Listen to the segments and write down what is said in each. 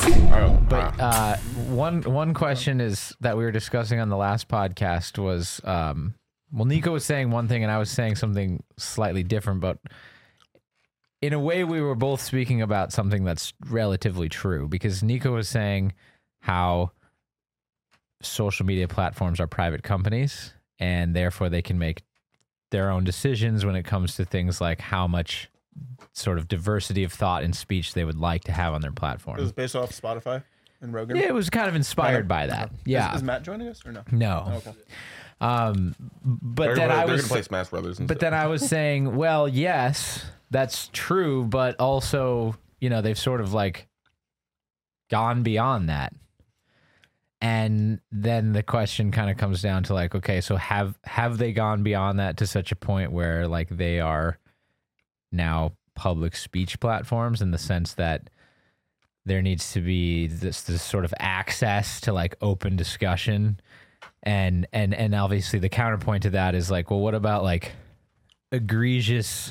But one question is that we were discussing on the last podcast was, well, Nico was saying one thing and I was saying something slightly different, but in a way we were both speaking about something that's relatively true, because Nico was saying how social media platforms are private companies and therefore they can make their own decisions when it comes to things like how much sort of diversity of thought and speech they would like to have on their platform. It was based off Spotify and Rogan? Yeah, it was kind of inspired by that. Yeah. Is Matt joining us or no? No. Oh, okay. But then they're going to play Smash Brothers. But then I was saying, well, yes, that's true, but also, you know, they've sort of like gone beyond that. And then the question kind of comes down to like, okay, so have they gone beyond that to such a point where like they are now public speech platforms, in the sense that there needs to be this sort of access to like open discussion, and obviously the counterpoint to that is like, well, what about like egregious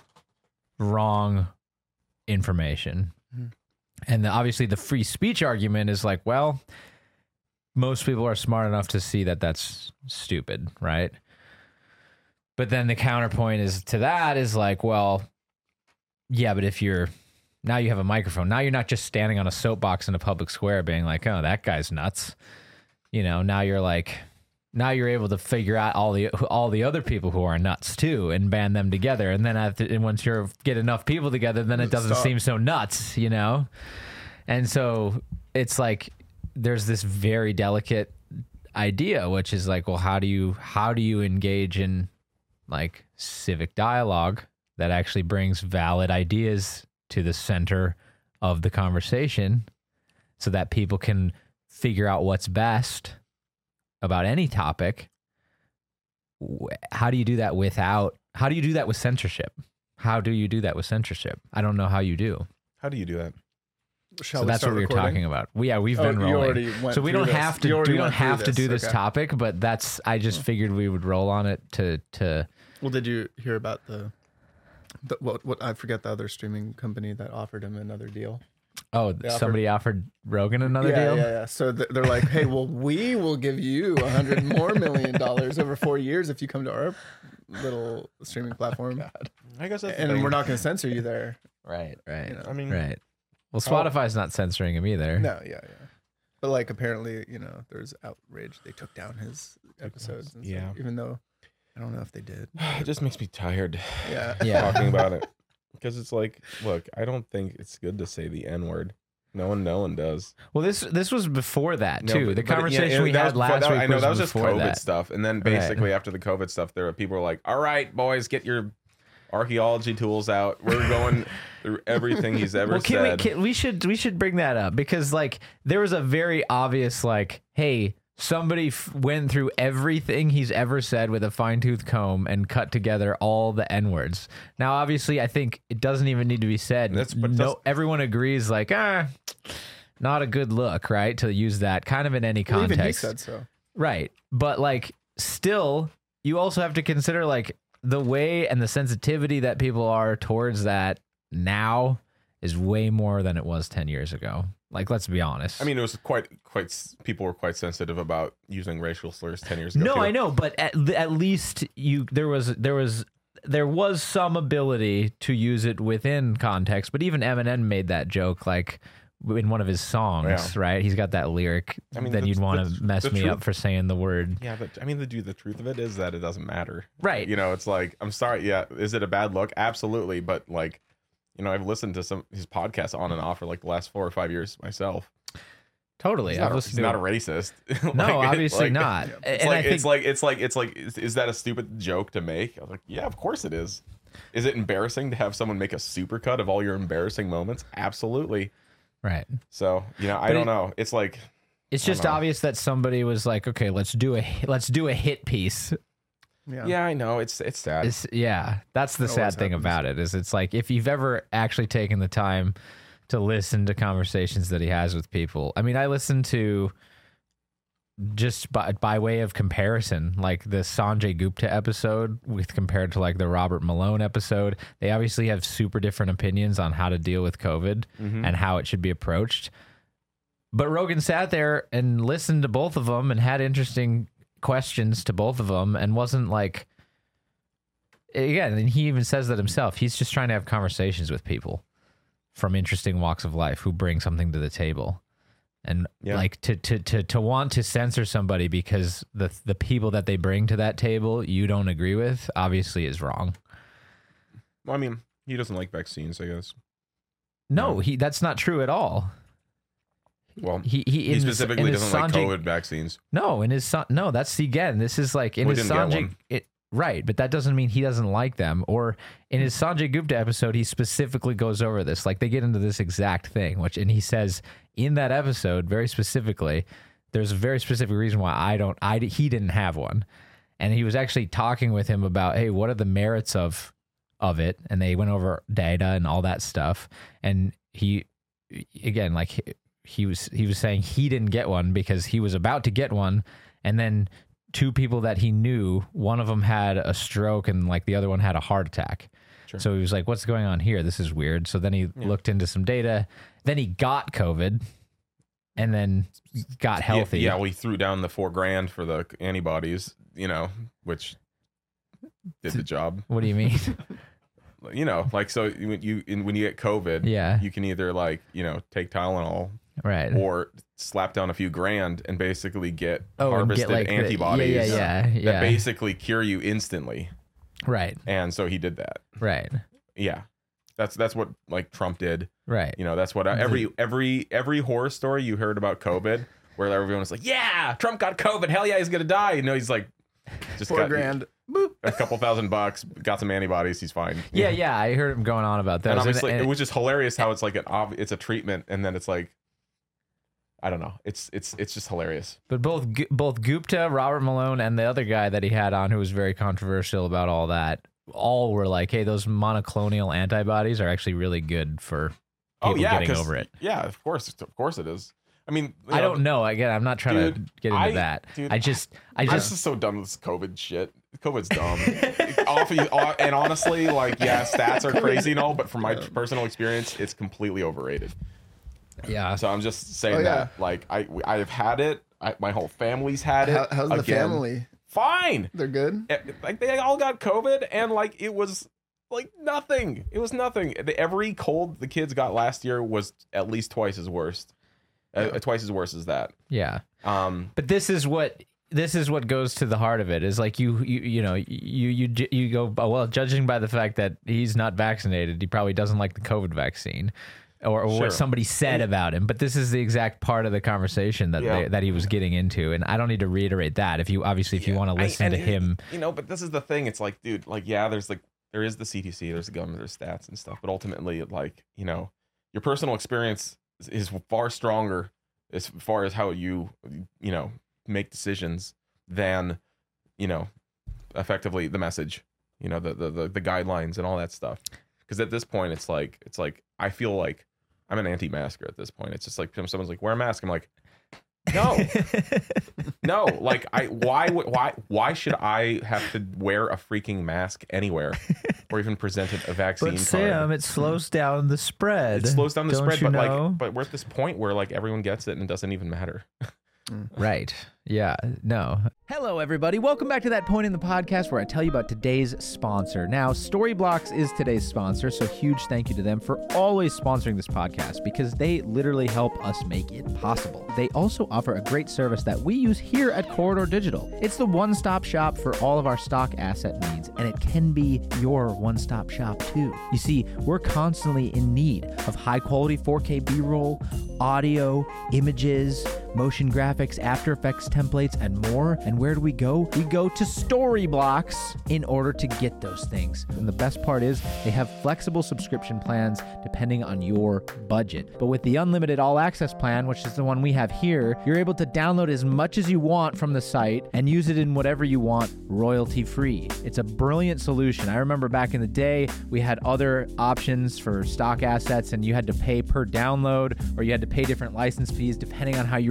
wrong information? Mm-hmm. And obviously the free speech argument is like, well, most people are smart enough to see that that's stupid, right? But then the counterpoint is to that is like, well, yeah, but if now you have a microphone, now you're not just standing on a soapbox in a public square being like, oh, that guy's nuts. You know, now you're able to figure out all the other people who are nuts too and band them together. And then and once you get enough people together, then it doesn't seem so nuts, you know? And so it's like, there's this very delicate idea, which is like, well, how do you engage in like civic dialogue that actually brings valid ideas to the center of the conversation so that people can figure out what's best about any topic? How do you do that with censorship? How do you do that with censorship? I don't know how you do. How do you do that? So that's what we were talking about. We've been rolling. So we don't have to do this topic, but I just figured we would roll on it to. Well, did you hear about what I forget the other streaming company that offered him another deal? Oh, somebody offered Rogan another deal? Yeah. So they're like, hey, well, we will give you $100 million over 4 years if you come to our little streaming platform. I guess that's and we're not going to censor you there. Right. You know? I mean, right. Well, Spotify's not censoring him either. No, yeah. But like, apparently, you know, there's outrage. They took down his episodes. And stuff, even though I don't know if they did. It just makes me tired. Yeah. Talking about it, because it's like, look, I don't think it's good to say the N-word. No one does. Well, this was before that too. The conversation we had last week. I know that was just COVID that. stuff, and then basically after the COVID stuff, there were people were like, "All right, boys, get your archaeology tools out. We're going through everything he's ever said." We should bring that up, because like there was a very obvious like, hey, somebody went through everything he's ever said with a fine-tooth comb and cut together all the N-words. Now, obviously, I think it doesn't even need to be said. Everyone agrees, like, not a good look, right? To use that kind of in any context. Even he said so. Right. But like, still, you also have to consider like the way and the sensitivity that people are towards that now is way more than it was 10 years ago. Like, let's be honest. I mean, it was quite. People were quite sensitive about using racial slurs 10 years ago. No, I know, but at least there was some ability to use it within context. But even Eminem made that joke, like in one of his songs, right? He's got that lyric. I mean, then you'd want to mess me up for saying the word. Yeah, but I mean, the truth of it is that it doesn't matter, right? You know, it's like, I'm sorry. Yeah, is it a bad look? Absolutely, but like. You know, I've listened to some his podcasts on and off for like the last 4 or 5 years myself. Totally, he's not a racist. No, obviously not. It's like, is that a stupid joke to make? I was like, yeah, of course it is. Is it embarrassing to have someone make a supercut of all your embarrassing moments? Absolutely. Right. So, you know, I don't know. It's like, it's just obvious that somebody was like, okay, let's do a hit piece. Yeah, I know. It's sad. That's the sad thing about it, is it's like, if you've ever actually taken the time to listen to conversations that he has with people. I mean, I listened to, just by way of comparison, like the Sanjay Gupta episode compared to like the Robert Malone episode. They obviously have super different opinions on how to deal with COVID and how it should be approached. But Rogan sat there and listened to both of them and had interesting questions to both of them and wasn't like, again, and he even says that himself. He's just trying to have conversations with people from interesting walks of life who bring something to the table. And like to want to censor somebody because the people that they bring to that table you don't agree with obviously is wrong. Well, I mean, he doesn't like vaccines, I guess. No, that's not true at all. Well, he specifically doesn't like COVID vaccines. No, that's again. This is like in his Sanjay. Right, but that doesn't mean he doesn't like them. Or in his Sanjay Gupta episode, he specifically goes over this. Like they get into this exact thing, and he says in that episode very specifically, there's a very specific reason why he didn't have one, and he was actually talking with him about, hey, what are the merits of it, and they went over data and all that stuff, and he again like. He was saying he didn't get one because he was about to get one, and then two people that he knew, one of them had a stroke and like the other one had a heart attack. Sure. So he was like, what's going on here? This is weird. So then he looked into some data. Then he got COVID and then got healthy. Yeah, we threw down the $4,000 for the antibodies, which did the job. What do you mean? Like, so when you get COVID, you can either like, take Tylenol. Right. Or slap down a few grand and basically get harvested like antibodies that basically cure you instantly. Right. And so he did that. Right. Yeah. That's what like Trump did. Right. That's what every horror story you heard about COVID where everyone was like, yeah, Trump got COVID. Hell yeah, he's going to die. He's like, just $4,000. Boop. A couple $1,000, got some antibodies, he's fine. Yeah. I heard him going on about that. And obviously, it was just hilarious how it's like it's a treatment, and then it's like, I don't know. It's just hilarious. But both Gupta, Robert Malone, and the other guy that he had on who was very controversial about all that, all were like, hey, those monoclonal antibodies are actually really good for people getting over it. Yeah, of course it is. I mean, I don't know. Again, I'm not trying to get into that. Dude, I'm just so done with this COVID shit. COVID's dumb. And honestly, like, yeah, stats are crazy and all, but from my personal experience, it's completely overrated. Yeah. So I'm just saying that, like, I've had it. My whole family's had it. How's the family? Fine. They're good. Like, they all got COVID, and like it was like nothing. It was nothing. Every cold the kids got last year was at least twice as worse. Twice as worse as that. Yeah. But this is what goes to the heart of it, is like you go, well, judging by the fact that he's not vaccinated, he probably doesn't like the COVID vaccine. Or what somebody said about him, but this is the exact part of the conversation that he was getting into, and I don't need to reiterate that. If you want to listen to him, but this is the thing. It's like, dude, like, yeah, there is the CDC, there's the government, there's stats and stuff, but ultimately, like, your personal experience is far stronger as far as how you make decisions than effectively the message, the guidelines and all that stuff. Because at this point, it's like I feel like I'm an anti-masker at this point. It's just like someone's like, wear a mask. I'm like, no, like why should I have to wear a freaking mask anywhere or even presented a vaccine but Sam, card? it slows down the spread. It slows down the Don't spread, you but know? but we're at this point where like everyone gets it and it doesn't even matter. Right. Yeah. No. Hello, everybody. Welcome back to that point in the podcast where I tell you about today's sponsor. Now, Storyblocks is today's sponsor, so huge thank you to them for always sponsoring this podcast because they literally help us make it possible. They also offer a great service that we use here at Corridor Digital. It's the one-stop shop for all of our stock asset needs, and it can be your one-stop shop too. You see, we're constantly in need of high-quality 4K B-roll, audio, images, motion graphics, After Effects templates, and more. And where do we go? We go to Storyblocks in order to get those things. And the best part is they have flexible subscription plans depending on your budget. But with the unlimited all access plan, which is the one we have here, you're able to download as much as you want from the site and use it in whatever you want, royalty free. It's a brilliant solution. I remember back in the day, we had other options for stock assets and you had to pay per download or you had to pay different license fees depending on how you were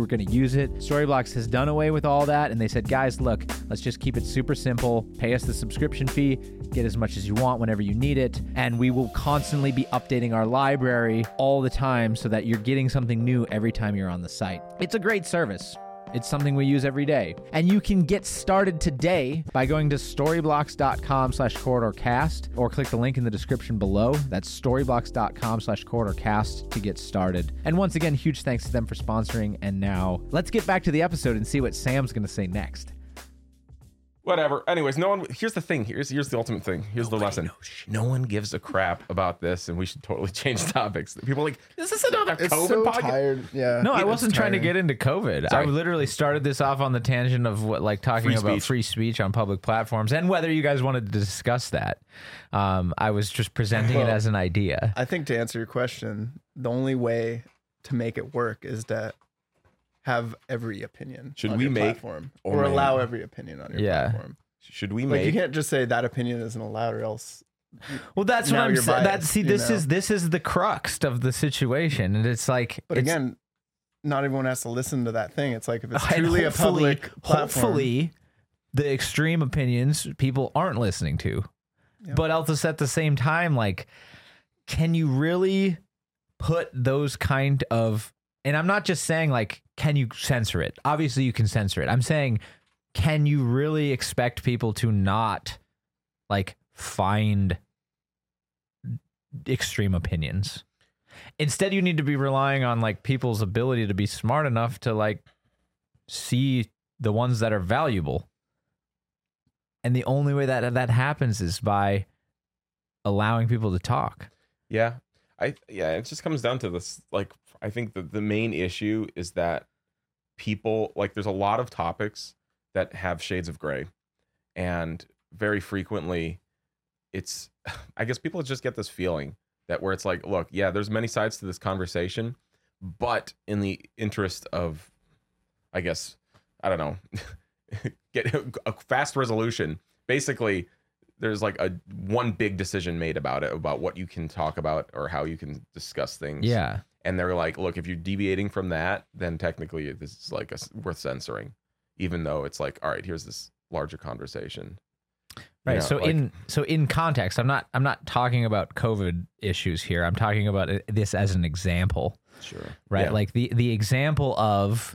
going to use it. Storyblocks has done away with all that, and they said, guys, look, let's just keep it super simple. Pay us the subscription fee, get as much as you want whenever you need it, and we will constantly be updating our library all the time so that you're getting something new every time you're on the site. It's a great service. It's something we use every day. And you can get started today by going to storyblocks.com/corridorcast or click the link in the description below. That's storyblocks.com/corridorcast to get started. And once again, huge thanks to them for sponsoring. And now let's get back to the episode and see what Sam's going to say next. Whatever. Anyways, no one. Here's the thing. Here's the ultimate thing. Here's the lesson. No one gives a crap about this, and we should totally change topics. People are like, is this another It's COVID so podcast? tired. Yeah. No, I It's wasn't trying to tiring. get into COVID. Sorry. I literally started this off on the tangent of what, like talking Free about speech. free speech on public platforms and whether you guys wanted to discuss that. I was just presenting it Well, as an idea. I think to answer your question, the only way to make it work is to have every opinion. Should on we your make- platform, oh, or man. allow every opinion on your Yeah. platform? Should we Like you make? can't just say that opinion isn't allowed, or else. Well, that's what Now I'm you're saying. biased, you This know? is the crux of the situation, and it's like. But it's, again, not everyone has to listen to that thing. It's like if it's and truly a public platform. hopefully, the extreme opinions people aren't listening to. Yeah. But also at the same time, like, can you really put those kind of? And I'm not just saying like, can you censor it? Obviously, you can censor it. I'm saying, can you really expect people to not like find extreme opinions? Instead, you need to be relying on like people's ability to be smart enough to like see the ones that are valuable. And the only way that that happens is by allowing people to talk. Yeah. It just comes down to this. Like, I think the main issue is that people, like, there's a lot of topics that have shades of gray. And very frequently, it's, I guess people just get this feeling that where it's like, look, yeah, there's many sides to this conversation, but in the interest of, I guess, I don't know, get a fast resolution, basically, there's like one big decision made about it, about what you can talk about or how you can discuss things. Yeah. And they're like, look, if you're deviating from that, then technically this is like worth censoring, even though it's like, all right, here's this larger conversation. Right. You know, So in context, I'm not talking about COVID issues here. I'm talking about this as an example. Sure. Right. Yeah. Like the example of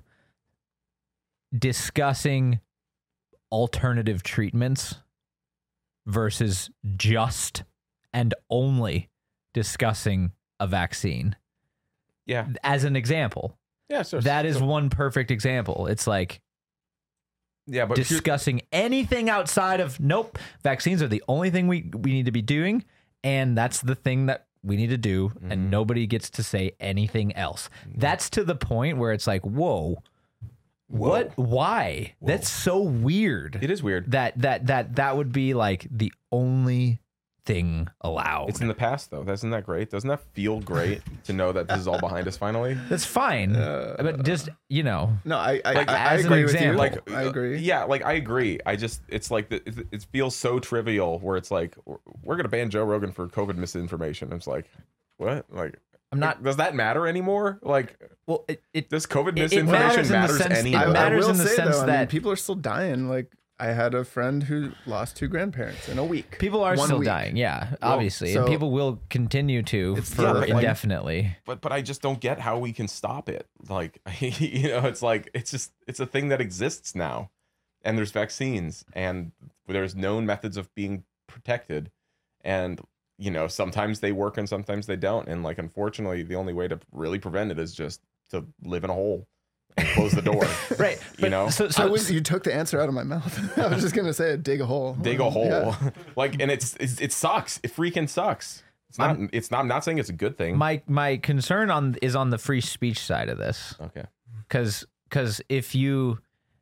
discussing alternative treatments versus just and only discussing a vaccine. Yeah. As an example. Yeah. So That is one perfect example. It's like yeah, but discussing anything outside of nope, vaccines are the only thing we need to be doing, and that's the thing that we need to do, and nobody gets to say anything else. That's to the point where it's like, whoa. What? Why? Whoa. That's so weird. it is weird. That would be like the only thing allowed. It's in the past, though. Isn't that great? Doesn't that feel great to know that this is all behind us finally? That's fine, but just No, I as an agree with you. example. Like, I agree. Yeah, like I agree. I just, it's like it feels so trivial where it's like we're gonna ban Joe Rogan for COVID misinformation. It's like, what? Like, I'm not. does that matter anymore? Like, Well, it does COVID it misinformation matters in the matters sense- it anymore? I matters will in the say, sense though, I mean, that- people are still dying. Like I had a friend who lost 2 grandparents in a week. people are 1 still week. dying. Yeah, obviously, and so- people will continue to It's for the, like- indefinitely. But I just don't get how we can stop it. Like, you know, it's like it's a thing that exists now, and there's vaccines, and there's known methods of being protected, and you know, sometimes they work and sometimes they don't, and like unfortunately, the only way to really prevent it is just to live in a hole and close the door. Right. You know? So You took the answer out of my mouth. I was just gonna say dig a hole. Dig a hole. Yeah. Like, and it sucks. It freaking sucks. I'm not saying it's a good thing. my concern is on the free speech side of this, Okay. because if you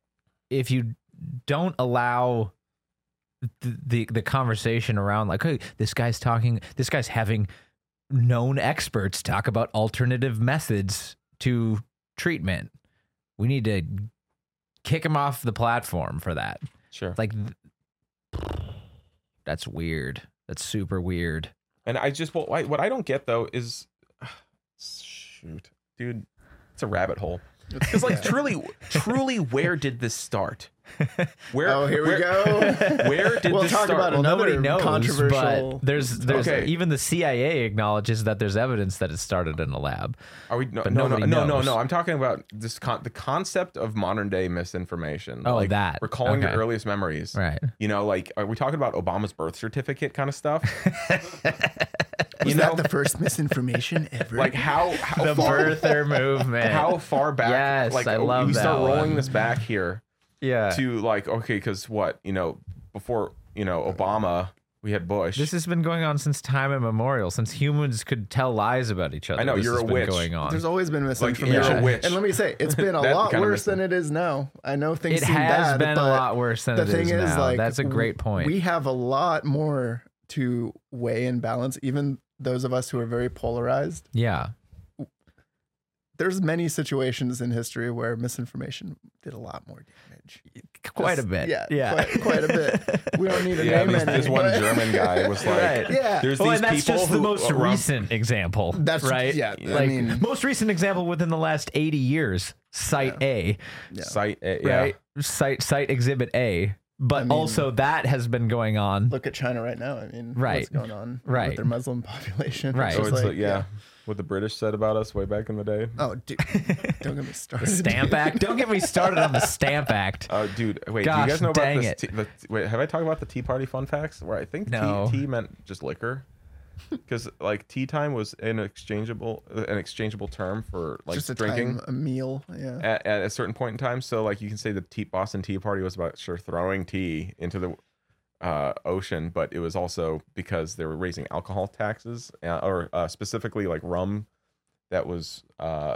don't allow the conversation around like, hey, this guy's having known experts talk about alternative methods to treatment, we need to kick him off the platform for that. Sure. Like, that's weird. That's super weird. And I just, what I don't get though is, shoot, dude, it's a rabbit hole. Because like truly, where did this start? Where? Here we go. Where did We'll this talk start? about Well, another nobody knows, controversial. but there's Okay. even the CIA acknowledges that there's evidence that it started in a lab. Are we? No, But no, no, nobody no, no, knows. no. I'm talking about this. The concept of modern day misinformation. Oh, like that. recalling your Okay. earliest memories. Right. You know, like are we talking about Obama's birth certificate kind of stuff? Was that the first misinformation ever? Like how The far, birther movement. how far back? Yes, like I love we that start rolling one. this back here Yeah. to like okay, because what before Obama, we had Bush. This has been going on since time immemorial, since humans could tell lies about each other. I know, This you're has a been witch. Going on. There's always been you're misinformation. a witch. And let me say, it's been a That lot kind of worse than it is now. I know things It seem has bad, been a but lot worse than the it thing is is, now. like, That's a great point. We have a lot more to weigh and balance, even those of us who are very polarized. Yeah. There's many situations in history where misinformation did a lot more damage. Quite a Just- bit. Yeah, Yeah. quite a bit. We don't need to yeah, name any. this one but- German guy was like, Right. Yeah. there's Well, these and that's people just who the most around- recent example. That's right. Yeah, Like I mean, most recent example within the last 80 years. Site A. yeah. Site, yeah. Right. Site Exhibit A. But I mean, also that has been going on. Look at China right now. I mean, Right. what's going on Right. with their Muslim population? Right. So It's it's like, like, yeah, what the British said about us way back in the day. Oh, dude, don't get me started. Stamp Act. Don't get me started on the Stamp Act. Dude, wait, do Gosh, you guys know about dang this? Wait, have I talked about the Tea Party fun facts? Where I think No. tea meant just liquor, because like tea time was an exchangeable term for like Just a drinking time, a meal. Yeah. at a certain point in time. So like you can say the Boston Tea Party was about throwing tea into the ocean, but it was also because they were raising alcohol taxes, or specifically like rum that was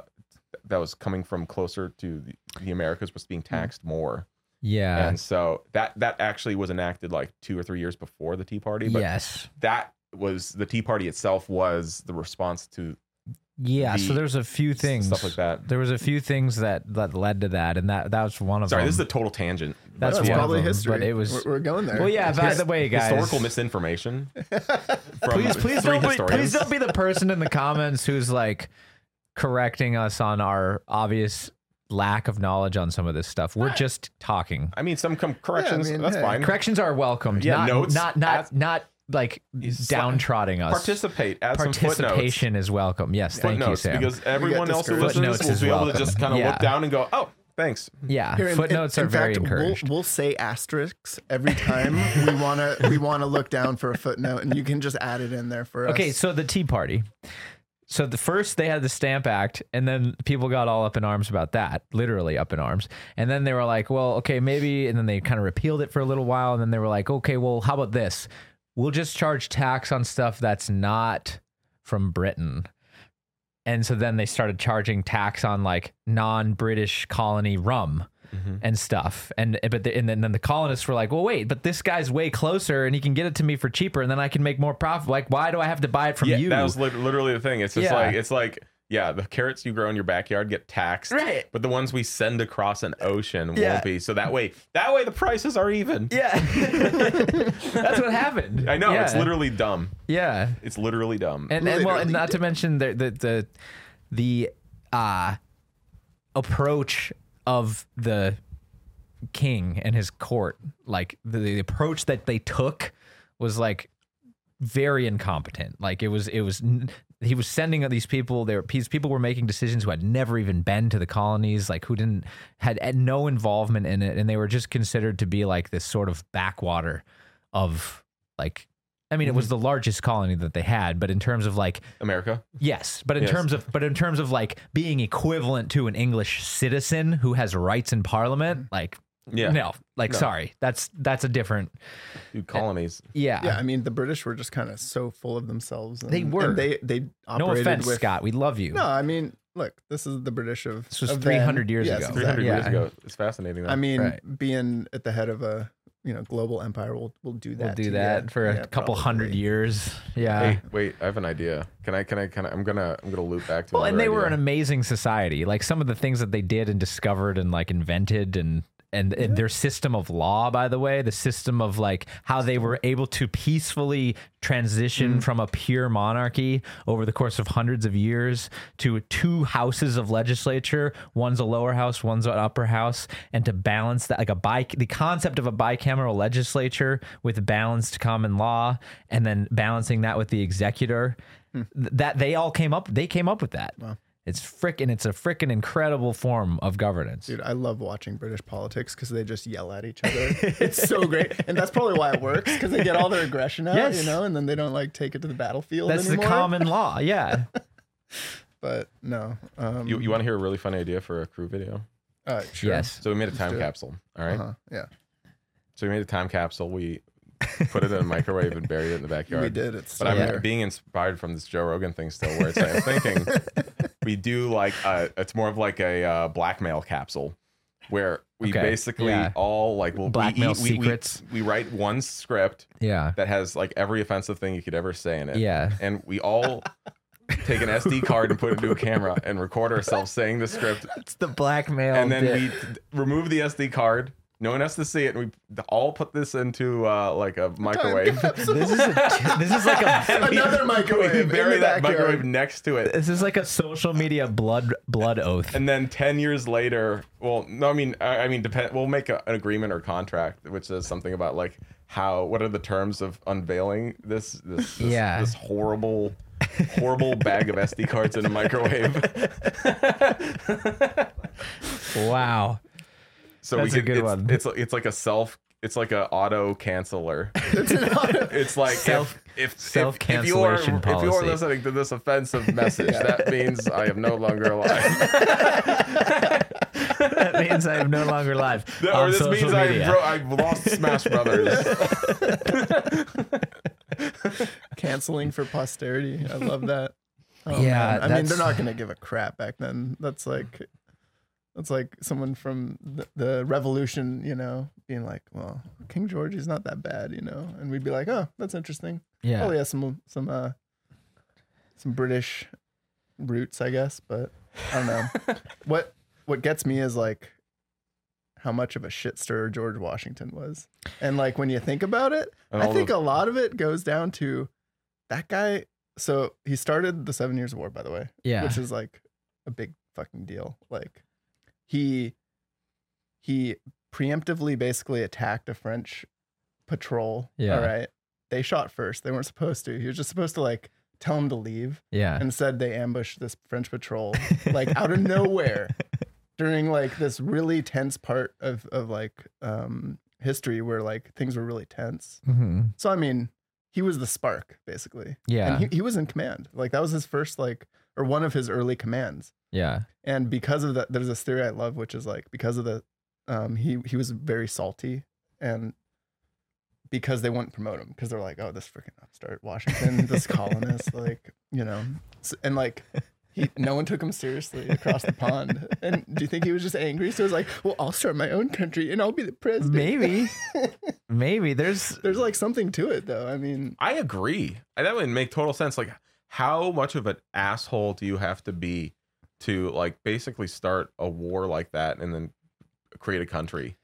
coming from closer to the Americas was being taxed more. Yeah. And so that actually was enacted like 2 or 3 years before the Tea Party. But Yes. that was the Tea Party itself was the response to Yeah. So the there's a few things. stuff like that. There was a few things that led to that, and that was one of Sorry, them. this is a total tangent. That's That's one of probably them, history. but it was- We're going there. Well, yeah. By the way, guys, Historical misinformation. From please three don't historians. be the person in the comments who's like correcting us on our obvious lack of knowledge on some of this stuff. We're just talking. I mean, some corrections. Yeah, I mean, that's hey. fine. Corrections are welcomed. Yeah, notes. Not like downtrodding us. Participate. Add some Participation is welcome. Yes, thank you, footnotes, Sam. because everyone else who discouraged. listens Footnotes will is be able to welcome. just kind of Yeah. look down and go, "Oh, thanks." Yeah, Here, footnotes are very fact, encouraged. We'll say asterisks every time we wanna look down for a footnote, and you can just add it in there for us. Okay, so the Tea Party. So the first they had the Stamp Act, and then people got all up in arms about that, literally up in arms. And then they were like, well, okay, maybe, and then they kind of repealed it for a little while, and then they were like, okay, well, how about this? We'll just charge tax on stuff that's not from Britain. And so then they started charging tax on like non-British colony rum and stuff. And then the colonists were like, well, wait, but this guy's way closer and he can get it to me for cheaper and then I can make more profit. Like, why do I have to buy it from you? That was literally the thing. It's just Yeah. like yeah, the carrots you grow in your backyard get taxed, Right. But the ones we send across an ocean Yeah. won't be. So that way the prices are even. Yeah. That's what happened. I know, Yeah. it's literally dumb. Yeah. It's literally dumb. And well, and Literally not to mention the approach of the king and his court, like the approach that they took was like very incompetent. Like he was he was sending these people. These people were making decisions who had never even been to the colonies, like who had no involvement in it, and they were just considered to be like this sort of backwater of like. I mean, it was the largest colony that they had, but in terms of like, America. yes, but in Yes. terms of like being equivalent to an English citizen who has rights in Parliament, like, Yeah. no, like, No. sorry, that's a different, Dude, colonies. yeah. Yeah, I mean, the British were just kind of so full of themselves. And, They were. And they No operated offense, with, Scott, we love you. No, I mean, look, this is the British of. This was of 300 then. years Yes, ago. 300 exactly. years Yeah. ago. It's fascinating. Though. I mean, Right. being at the head of a global empire will do that. We'll do to that you. for a Yeah, couple probably. hundred years. Yeah. Hey, wait, I have an idea. Can I I'm gonna loop back to Well, and another they were an idea. amazing society. Like some of the things that they did and discovered and like invented and and their system of law, by the way, the system of like how they were able to peacefully transition from a pure monarchy over the course of hundreds of years to 2 houses of legislature, one's a lower house, one's an upper house, and to balance that, like the concept of a bicameral legislature with balanced common law, and then balancing that with the executor, that they came up with that. Wow. It's a freaking incredible form of governance. Dude, I love watching British politics because they just yell at each other. It's so great. And that's probably why it works, because they get all their aggression out, Yes. you know, and then they don't like take it to the battlefield That's anymore. the common law. Yeah. But no. You want to hear a really funny idea for a crew video? Sure. Yes. So we made a time do it. capsule. All right. Yeah. So we made a time capsule. We put it in a microwave and buried it in the backyard. We did. It's But still I'm there. being inspired from this Joe Rogan thing still, where it's like, I'm thinking we do like it's more of like a blackmail capsule, where we Okay, basically yeah. all like Blackmail secrets. We write one script Yeah. that has like every offensive thing you could ever say in it. Yeah. And we all take an SD card and put it into a camera and record ourselves saying the script, It's the blackmail. and then we remove the SD card. No one has to see it, and we all put this into like a microwave. this is like a Another We microwave. in bury the that backyard. microwave next to it. this is like a social media blood oath. And then 10 years later, well, no, I mean, we'll make an agreement or contract which says something about like what are the terms of unveiling this Yeah. this horrible bag of SD cards in a microwave. Wow. So That's a good one. It's like a auto canceller. It's like if Self-cancellation if you are policy. listening to this offensive message, that means I am no longer alive. That means I am no longer live Or on this social means media. I've lost Smash Brothers. Canceling for posterity. I love that. Oh, Yeah, man. I mean, they're that's- not gonna give a crap back then. That's like someone from the Revolution, you know, being like, "Well, King George is not that bad," you know, and we'd be like, "Oh, that's interesting. Yeah. Probably has some British roots, I guess." But I don't know. What gets me is like how much of a shit stirrer George Washington was, and like when you think about it, And I all think the- a lot of it goes down to that guy. So he started the 7 Years' War, by the way, Yeah. which is like a big fucking deal. Like he preemptively basically attacked a French patrol. Yeah. All right. They shot first. They weren't supposed to. He was just supposed to like tell him to leave. Yeah. Instead, they ambushed this French patrol like out of nowhere during like this really tense part of like history where like things were really tense. hmm So I mean, he was the spark basically. Yeah. And he was in command. Like that was his first like or one of his early commands. Yeah. And because of that, there's this theory I love, which is like because of the he was very salty, and because they wouldn't promote him because they're like, oh, this freaking upstart Washington, this colonist, like, you know, and like no one took him seriously across the pond. And do you think he was just angry? So he was like, well, I'll start my own country and I'll be the president. Maybe there's There's like something to it though. I mean, I agree. That would make total sense. Like, how much of an asshole do you have to be to like basically start a war like that and then create a country?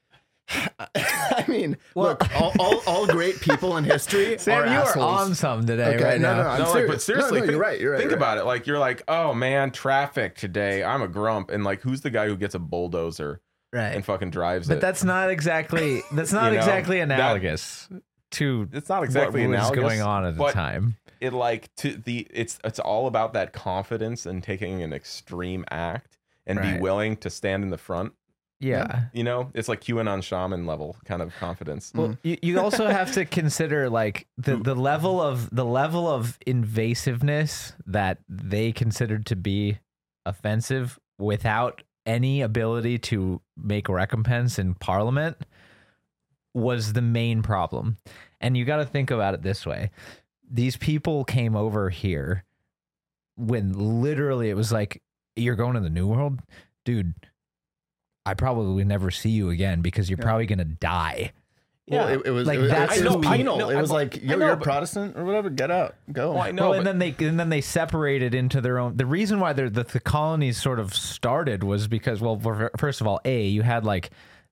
I mean, look, all great people in history Sam, are you assholes. are on some today Okay, right no, now. no, I'm No, like, serious. but seriously, No, you're right. You're right. Think you're right. about it. Like, you're like, oh man, traffic today. I'm a grump. And like, who's the guy who gets a bulldozer Right. and fucking drives But it? that's not exactly You know, exactly analogous to It's not exactly what was analogous, going on at the but time. it like it's all about that confidence and taking an extreme act and be Right. willing to stand in the front. Yeah. You know, it's like QAnon shaman level kind of confidence. Well, you also have to consider like the level of invasiveness that they considered to be offensive without any ability to make recompense in Parliament was the main problem. And you got to think about it this way. These people came over here when literally it was like, you're going to the New World? Dude, I probably will never see you again because you're probably going to die. Well, Yeah. it was Like, it was, that's it was who- penal. I know, it was I- like I know, you're a but- Protestant or whatever. Get out, go. Well, I know, Well, but and then they separated into their own. The reason why the colonies sort of started was because, well, first of all, you had like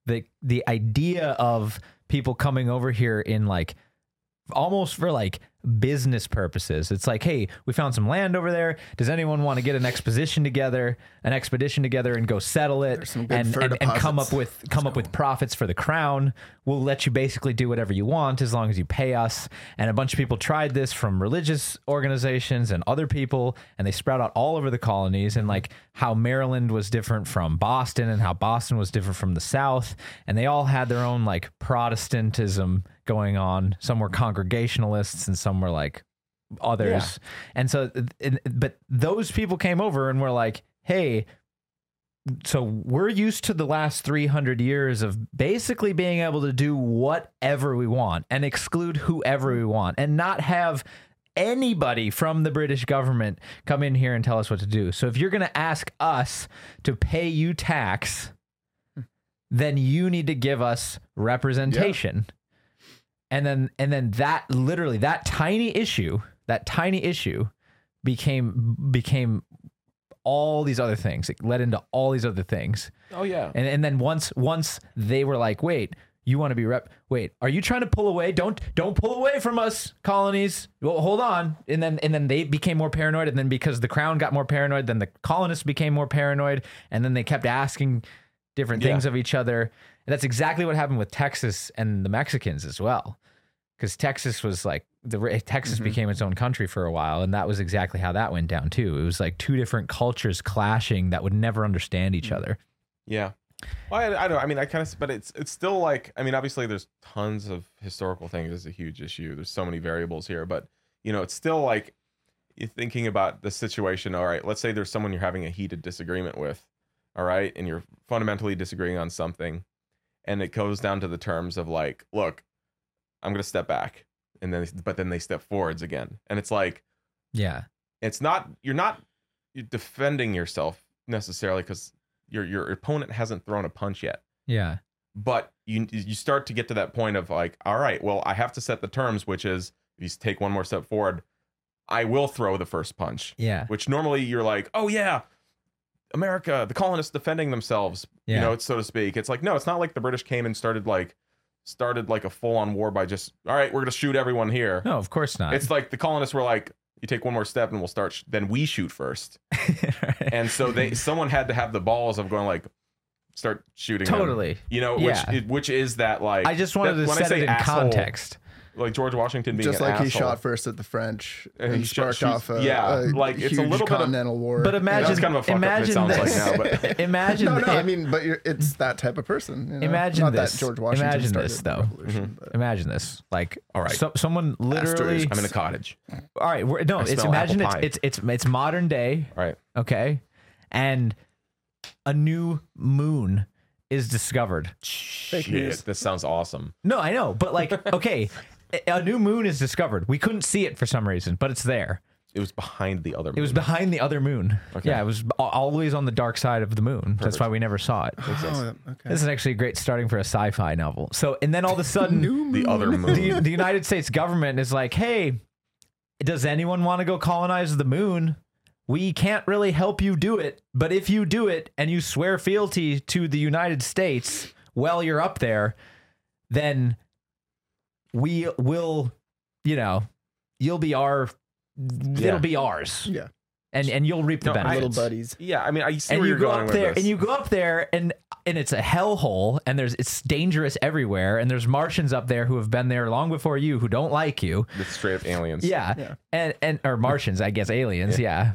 the idea of people coming over here in like almost for like business purposes. It's like, hey, we found some land over there. Does anyone want to get an expedition together and go settle it There's some good fur and come up deposits. with profits for the crown? We'll let you basically do whatever you want as long as you pay us. And a bunch of people tried this from religious organizations and other people, and they sprout out all over the colonies, and like how Maryland was different from Boston and how Boston was different from the South. And they all had their own like Protestantism going on. Some were Congregationalists and some were like others. And so, but those people came over and were like, hey, so we're used to the last 300 years of basically being able to do whatever we want and exclude whoever we want and not have anybody from the British government come in here and tell us what to do. So if you're going to ask us to pay you tax, then you need to give us representation. And then that literally that tiny issue became all these other things. It led into all these other things. Oh yeah. And then once they were like, wait, you want to be wait, are you trying to pull away? Don't pull away from us, colonies. Well, hold on. And then they became more paranoid, and then because the crown got more paranoid, then the colonists became more paranoid, and then they kept asking different things of each other. And that's exactly what happened with Texas and the Mexicans as well. Because Texas was like Texas became its own country for a while, and that was exactly how that went down too. It was like two different cultures clashing that would never understand each other. Yeah. Well, I don't. I mean, I kind of, but it's still like, I mean, obviously there's tons of historical things. It's a huge issue. There's so many variables here, but you know, it's still like you're thinking about the situation. All right, let's say there's someone you're having a heated disagreement with. All right, and you're fundamentally disagreeing on something, and it goes down to the terms of like, look, I'm going to step back, and then they step forwards again. And it's like, yeah, it's not, you're defending yourself necessarily because your opponent hasn't thrown a punch yet. Yeah. But you start to get to that point of like, all right, well, I have to set the terms, which is if you take one more step forward, I will throw the first punch. Yeah. Which normally you're like, oh yeah, America, the colonists defending themselves, you know, so to speak. It's like, no, it's not like the British came and started like a full-on war by just, all right, we're gonna shoot everyone here. No, of course not. It's like the colonists were like, you take one more step and we'll start then we shoot first. Right. And so someone had to have the balls of going like, start shooting totally them, you know, which is that like, I just wanted to set it in context. like George Washington being just an like asshole. he shot first at the French And and he sparked shoots- off a like, it's a huge little bit of- continental war. But imagine, That's kind of a fuck up, it imagine sounds like this. now, but- Imagine no, it- I mean, but it's that type of person. You know? Imagine Not this. That George Washington Imagine started this, the though. revolution, but- Imagine this. Like, All right. someone literally. Asterisk. I'm in a cottage. All right, I it's smell imagine apple it's modern day. All right. Okay, and a new moon is discovered. Fake Shit, news. this sounds awesome. No, I know, but like, okay, a new moon is discovered. We couldn't see it for some reason, but it's there. It was behind the other moon. It was behind the other moon. Okay. Yeah, it was always on the dark side of the moon. That's why we never saw it. Oh, okay. This is actually a great starting for a sci-fi novel. So, and then all of a sudden, the other moon. the United States government is like, hey, does anyone want to go colonize the moon? We can't really help you do it, but if you do it and you swear fealty to the United States while you're up there, then we will, you know, you'll be our, it'll be ours, Yeah. and you'll reap the No, benefits. Little buddies. Yeah, I mean, I see And where you you're go going up with there, this. and you go up there, and it's a hellhole, and it's dangerous everywhere, and there's Martians up there who have been there long before you, who don't like you. It's straight up aliens. Yeah. And or Martians, I guess aliens. Yeah,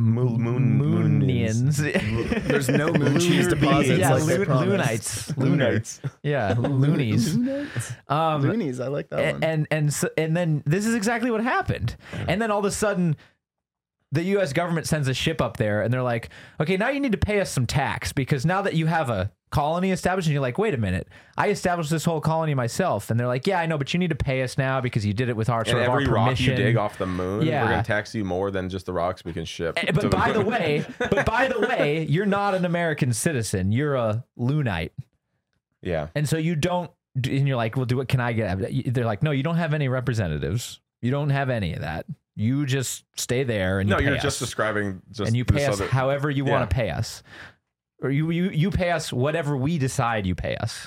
Moonians. Moonians. There's no moon cheese deposits yeah, like they promised. Lunites, lunars. Yeah, loonies. Loonies, I like that one. And then this is exactly what happened. And then all of a sudden, the U.S. government sends a ship up there, and they're like, okay, now you need to pay us some tax, because now that you have a colony established, and you're like, wait a minute, I established this whole colony myself. And they're like, yeah, I know, but you need to pay us now because you did it with our And sort of every our rock permission. you dig off the moon, Yeah. we're gonna tax you more than just the rocks we can ship. to But by the moon. way, you're not an American citizen. You're a Lunite. yeah, And so you don't, and you're like, well, what can I get? They're like, no, you don't have any representatives. You don't have any of that. You just stay there and you no, pay you're us. just describing just And you this pay us other- however you Yeah. want to pay us. Or you pay us whatever we decide you pay us.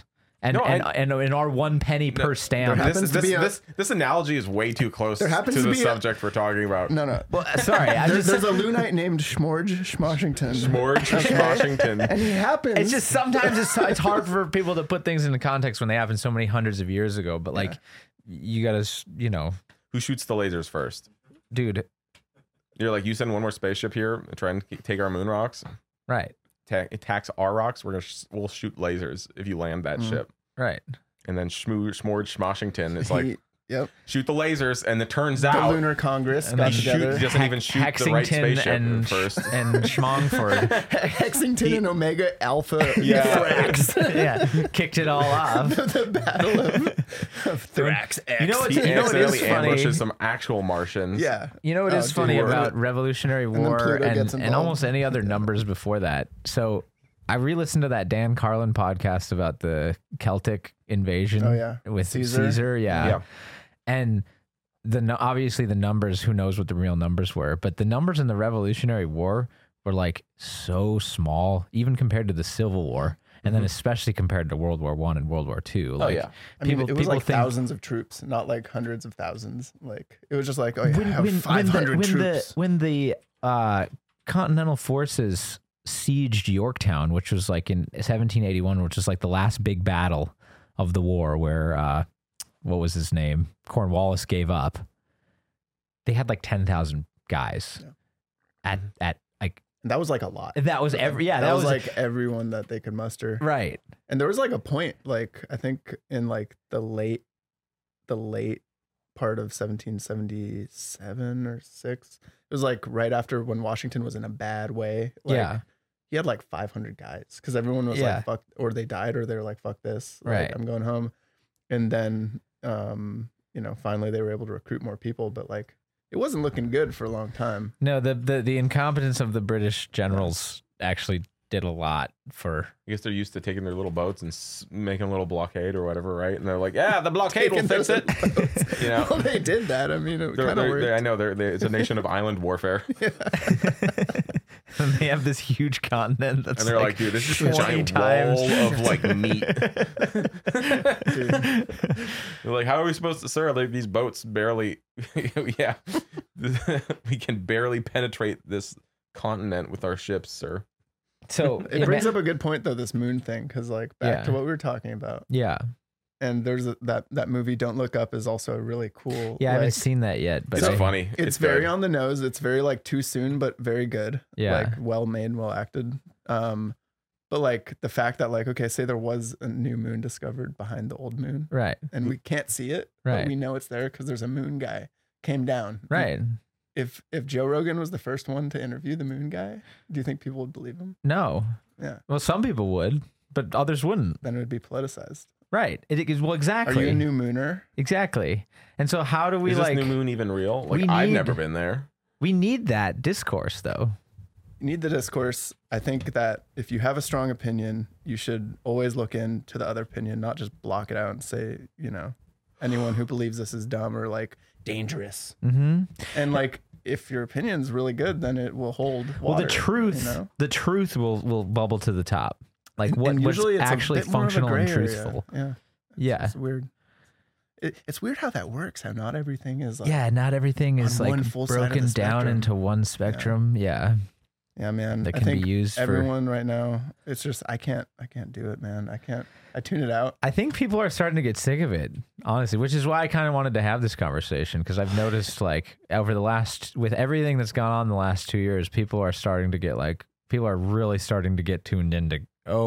And No, and in our 1 penny per stamp. happens to be a- This analogy is way too close to happens to the be a- subject we're talking about. No. Well, sorry, There's a Lunite named Schmorge Schmoshington. Schmorge Washington. And he happens. It's just sometimes it's hard for people to put things into context when they happened so many hundreds of years ago. But like, you gotta, Who shoots the lasers first? dude, You're like, you send one more spaceship here and try and take our moon rocks. right, Attacks our rocks. We'll shoot lasers if you land that ship. right. And then Schmorge Schmoshington is like, Yep. shoot the lasers, and it turns The out Lunar Congress And got then together. he doesn't even shoot the right Hexington spaceship and first. and Schmongford, Hexington and Omega Alpha Yeah. Thrax. yeah, kicked it all off. The battle of Thrax X. You know what's- He you know what is accidentally funny? ambushes some actual Martians. Yeah. You know what is dude, funny we're- about Revolutionary then War Pluto gets and involved. almost any other numbers before that? So I re-listened to that Dan Carlin podcast about the Celtic invasion. Oh, yeah. With Caesar. Caesar, yeah. Yeah. And obviously the numbers, who knows what the real numbers were, but the numbers in the Revolutionary War were like so small, even compared to the Civil War, and then especially compared to World War I and World War II. Like, yeah. I mean, it was people like think- thousands of troops, not like hundreds of thousands. Like it was just like, oh yeah, I have when 500 troops. when the Continental forces sieged Yorktown, which was like in 1781, which was like the last big battle of the war, where what was his name? Cornwallis gave up. They had like 10,000 guys at like That was like a lot. that was every that was like everyone that they could muster. right. And there was like a point, like I think in like the late part of 1777 or 6. It was like right after when Washington was in a bad way. Like, Yeah. he had like 500 guys because everyone was Yeah. like, fuck, or they died or they were like, fuck this. Like, Right. I'm going home. And then, finally they were able to recruit more people, but like it wasn't looking good for a long time. No, the incompetence of the British generals actually did a lot for. I guess they're used to taking their little boats and making a little blockade or whatever, right? And they're like, yeah, the blockade will fix it. You know? Well, they did that. I mean, it kind of worked. I know it's a nation of island warfare. And they have this huge continent that's And they're like, dude, this is a 20 giant times. wall of like meat. They're like, how are we supposed to, sir? Like these boats barely, yeah, we can barely penetrate this continent with our ships, sir. So It brings up a good point though, this moon thing, because like back Yeah. to what we were talking about, yeah. and there's that movie Don't Look Up is also really cool. Yeah, I haven't like, seen that yet, but It's I- funny. It's very good. on the nose. It's very like too soon, but very good. Yeah. Like well made, well acted. But like the fact that like, okay, say there was a new moon discovered behind the old moon Right, and we can't see it, Right. but we know it's there because there's a moon guy came down. right. If Joe Rogan was the first one to interview the moon guy, do you think people would believe him? No. Yeah. Well, some people would, but others wouldn't. Then it would be politicized. Right. Well, Are exactly. you a new mooner? Exactly. And so how do we Is like this new moon even real? Like we I've need- never been there. we need that discourse though. You need the discourse. I think that if you have a strong opinion, you should always look into the other opinion, not just block it out and say, anyone who believes this is dumb or like dangerous. Mm-hmm. And like, if your opinion's really good, then it will hold water. Well, the truth will bubble to the top. Like And what's usually it's a actually bit more of a functional and gray area. truthful. Yeah. Yeah. It's weird. It's weird how that works. How not everything is like, Yeah, not everything is on like one full side of the broken down spectrum. into one spectrum. Yeah. yeah, man. That I can think be used for everyone right now. It's just I can't do it, man. I tune it out. I think people are starting to get sick of it, honestly, which is why I kind of wanted to have this conversation because I've noticed like with everything that's gone on the last 2 years, people are really starting to get tuned into,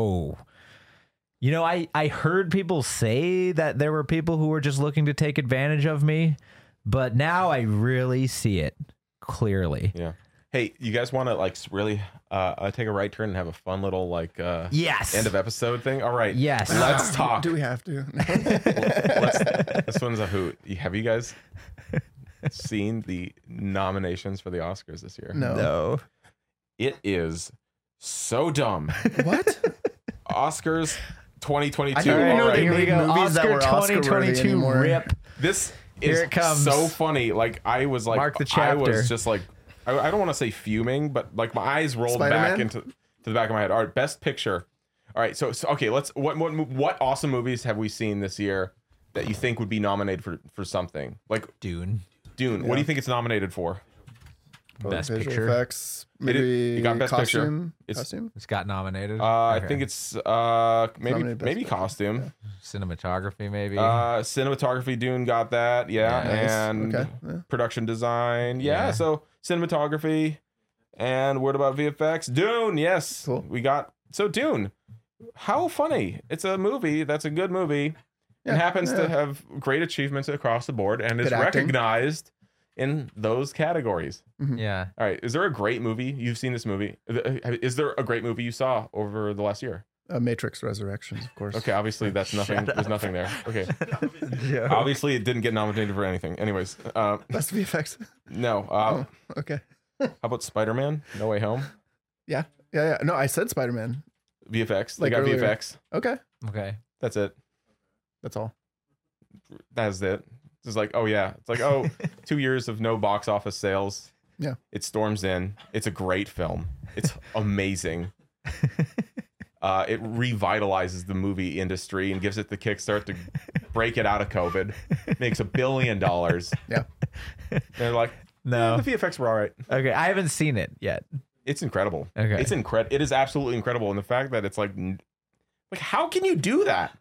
I heard people say that there were people who were just looking to take advantage of me, but now I really see it clearly. Yeah. Hey, you guys want to like really take a right turn and have a fun little like Yes. end of episode thing? All right. Yes. Let's talk. Do we have to? This one's a hoot. Have you guys seen the nominations for the Oscars this year? No. It is so dumb. What? Oscars 2022. I didn't even know All right. they Here we made go. movies that Oscar were Oscar-worthy 2022 anymore. rip. This Here is it comes. so funny. Like I was like, Mark the I was chapter. just like, I don't want to say fuming, but like my eyes rolled Spider-Man? back to the back of my head. All right, best picture. All right, so okay, let's what awesome movies have we seen this year that you think would be nominated for something? Like Dune. Dune. What do you think it's nominated for? Probably Best visual picture. effects, maybe it got best picture. costume. It's- Costume. It's got nominated. I Okay. think it's maybe nominated best maybe picture, costume. Cinematography, maybe. Cinematography, Dune got that. Yeah, Nice. and Okay, yeah. production design. Yeah, Yeah. so cinematography. And what about VFX? Dune. Yes, Cool. we got Dune. How funny! It's a movie that's a good movie. Yeah, It happens to yeah. have great achievements across the board and is Good acting. recognized in those categories. yeah. All right, is there a great movie you've seen this movie? Is there a great movie you saw over the last year? Matrix Resurrections, of course. Okay, obviously that's nothing. There's nothing there. Okay, Yeah. obviously it didn't get nominated for anything. Anyways, Best VFX. no. Oh, okay. How about Spider-Man: No Way Home? Yeah. No, I said Spider-Man. VFX. They Like got earlier. VFX. Okay. Okay. That's it. That's all. That's it. It's like, oh yeah. It's like, oh, 2 years of no box office sales. Yeah. It storms in. It's a great film. It's amazing. It revitalizes the movie industry and gives it the kickstart to break it out of COVID. Makes $1 billion. Yeah. They're like, No. the VFX were all right. Okay. I haven't seen it yet. It's incredible. Okay. It's incredible. It is absolutely incredible. And the fact that it's like how can you do that?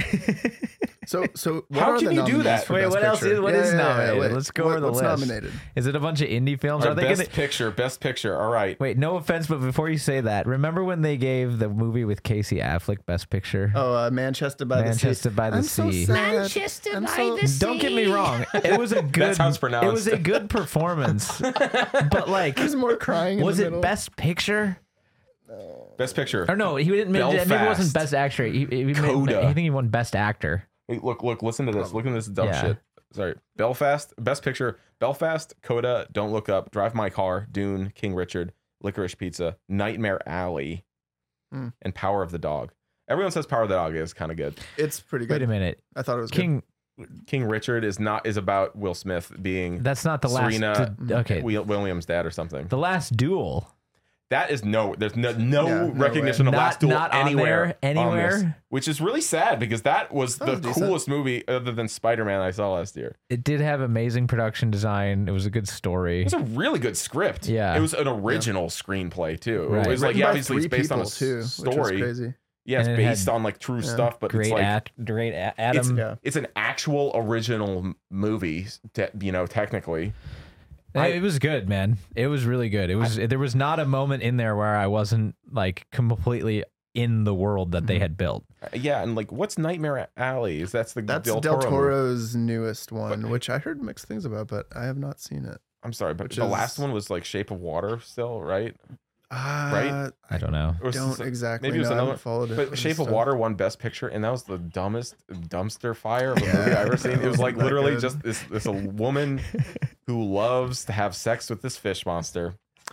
So what How are can the you do nominees that? for Wait, Best what else Picture? is- what is nominated? wait. Let's go over the what's list. nominated? Is it a bunch of indie films? All Are right, they best gonna? picture. All right. Wait, no offense, but before you say that, remember when they gave the movie with Casey Affleck Best Picture? Oh, Manchester by Manchester the Sea. by the I'm so Sea. sad. Manchester I'm by so- the Sea. Don't get me wrong. It was a good. That's how it's It was a pronounced. good performance, but like, There's more crying. was in it the middle. Best Picture? Best picture. Or no, he didn't. Maybe it wasn't Belfast. Best Actor. Coda. I think he won Best Actor. Hey, look, listen to this. Look at this dumb Yeah. shit. Sorry. Belfast, best picture. Belfast, Coda, Don't Look Up, Drive My Car, Dune, King Richard, Licorice Pizza, Nightmare Alley, Hmm. and Power of the Dog. Everyone says Power of the Dog is kind of good. It's pretty good. Wait a minute, I thought it was King. King Richard is about Will Smith being That's not the last. Serena Okay, Williams' dad or something. the Last Duel. That is there's no no recognition of way. Last Duel Not on anywhere. there, on this, anywhere? which is really sad because that was That the was decent. coolest movie other than Spider-Man I saw last year. It did have amazing production design. It was a good story. It was a really good script. Yeah. It was an original screenplay too. Right. It was Written like by obviously it's three based on a people, too, which was story. crazy. Yeah, it's And it based had on like true stuff, but great it's like Adam. Yeah. it's an actual original movie, technically. It was good, man. It was really good. It was. There was not a moment in there where I wasn't like completely in the world that they had built. Yeah, and like what's Nightmare Alley? That's Del Del Toro movie. Toro's newest one, But- which I heard mixed things about, but I have not seen it. I'm sorry, but Which the is- last one was like Shape of Water still, right? Right? I don't know. Or was Don't this- exactly maybe it was know. I another haven't followed it. But and Shape of stuff. Water won Best Picture, and that was the dumbest dumpster fire of a movie Yeah. I've ever seen. It was like Wasn't that literally good. just this a woman who loves to have sex with this fish monster,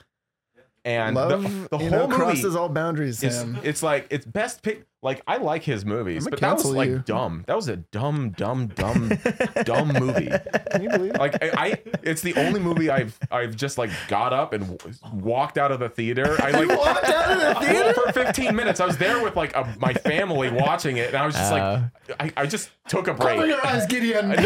and Love, the you whole know, movie crosses all boundaries, is Sam. it's like it's best pick. Like I like his movies, I'ma but that was cancel like you. dumb. That was a dumb movie. Can you believe it? Like it's the only movie I've just like got up and walked out of the theater. I like walked out of the theater? for 15 minutes. I was there with like my family watching it, and I was just like, I just took a break. Cover your eyes, Gideon. No.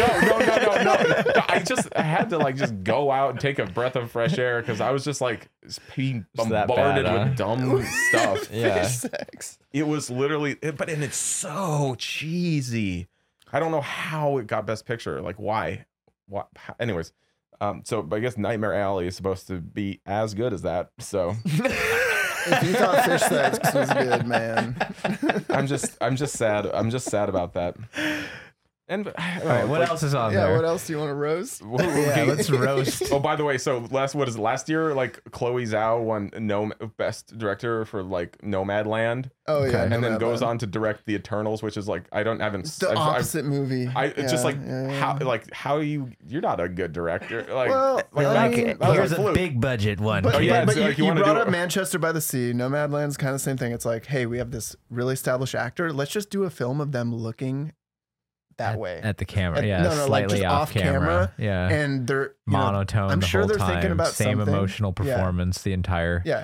I had to like just go out and take a breath of fresh air because I was just like being It's that bombarded bad, huh? with dumb stuff. Yeah. Fish sex. It was literally, and it's so cheesy. I don't know how it got Best Picture. Like why? What? Anyways, so I guess Nightmare Alley is supposed to be as good as that. So If you thought fish sex was good, man. I'm just sad. I'm just sad about that. And All right, what else is on Yeah, there? what else do you want to roast? Yeah, let's roast. Oh, by the way, so last year? Like Chloe Zhao won Best Director for like Nomadland, Oh yeah, and then Nomadland. goes on to direct The Eternals, which is like It's the opposite movie. It's just like yeah. how you're not a good director. Like, Well, like, I Like, mean, that was here's a a fluke. big budget one. But, Oh, yeah, but it's like you you wanna brought do up it- Manchester by the Sea. Nomadland's kind of the same thing. It's like, hey, we have this really established actor. Let's just do a film of them looking that way. at the camera. At- Yeah, no, like, slightly just off off camera. camera, Yeah, and they're you know, monotone. I'm the sure whole they're time. thinking about same something. emotional Yeah. performance the entire. Yeah.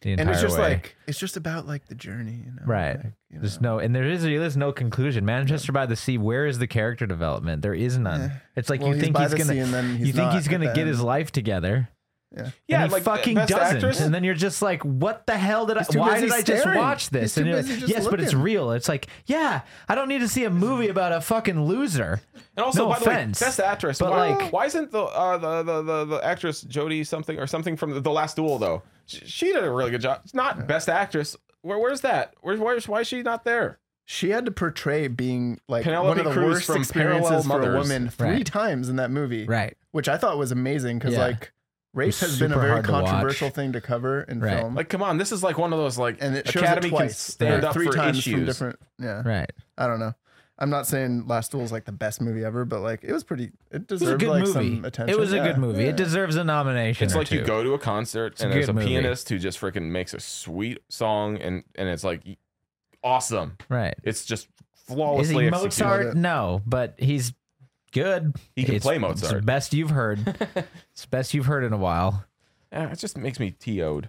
the entire And it's just way. like it's just about like the journey, you know. Right. Like, you There's know. no, and there is no conclusion. Manchester by the Sea. Where is the character development? There is none. Eh. It's like Well, you think by he's the gonna, sea and then you think not he's gonna at the get his end. life together. Yeah. Yeah, And he like fucking best doesn't. actress? And then you're just like, what the hell did I? He's too Why busy did I just staring. watch this? He's too And you're busy like, just yes, but it's looking. real. It's like, yeah, I don't need to see a movie about a fucking loser. And also, No by the way, offense, best actress. but why, like- why isn't the actress Jodie something from the Last Duel though? She did a really good job. It's not best actress. Where's that? Why is she not there? She had to portray being like Penelope one of the Cruz worst from experiences Parallel for a Mothers. woman 3 Right. times in that movie, Right. which I thought was amazing because Yeah. like rape was has been a super very hard to watch. controversial thing to cover in Right. film. Like, come on, this is like one of those like and it shows Academy it can twice, stand or up 3 for times issues. from different. Yeah, Right. I don't know. I'm not saying Last Duel is like the best movie ever, but like it was pretty. It It was a deserved good like movie. some attention. It was a Yeah, good movie. yeah. It deserves a nomination. It's or like you two. go to a concert a and there's good a movie. pianist who just freaking makes a sweet song and it's like awesome. Right. It's just Is flawlessly he executed. Mozart? No, but he's good. He can It's- play It's the Mozart. best you've heard. It's the best you've heard in a while. Yeah, it just makes me TO'd.